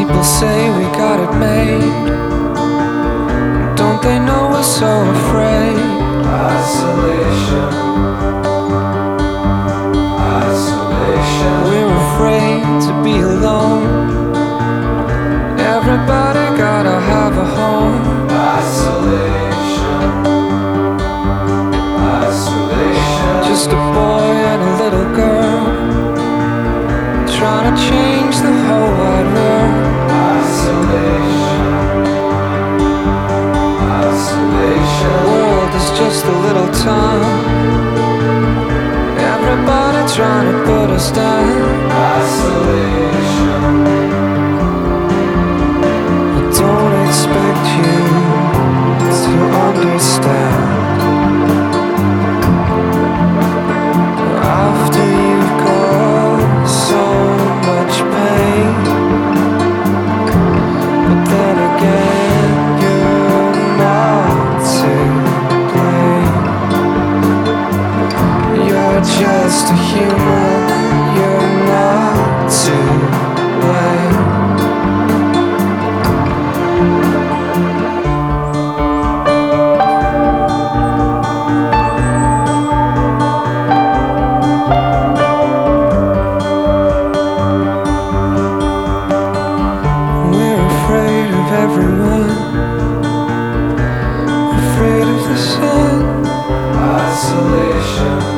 People say we got it made. Don't they know we're so afraid? Isolation, isolation. We're afraid to be alone. Everybody gotta have a home. Isolation, isolation. Just a boy and a little girl trying to change the whole wide world. Isolation, isolation. The world is just a little town. Everybody trying to put us down. Isolation. I don't expect you to understand. After you've got so much pain, but then again you're not to blame. You're just a human, you're not to blame. We're afraid of everyone, afraid of the sun. Isolation,